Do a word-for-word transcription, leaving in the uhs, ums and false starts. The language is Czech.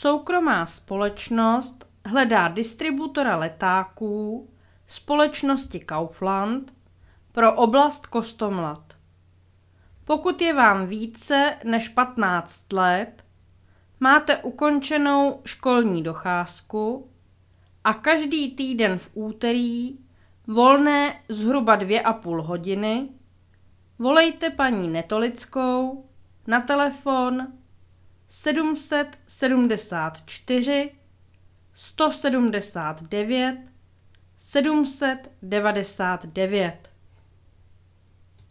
Soukromá společnost hledá distributora letáků společnosti Kaufland pro oblast Kostomlat. Pokud je vám více než patnáct let, máte ukončenou školní docházku a každý týden v úterý volné zhruba dvě a půl hodiny, volejte paní Netolickou na telefon sedm set sedmdesát čtyři sto sedmdesát devět sedm set devadesát devět.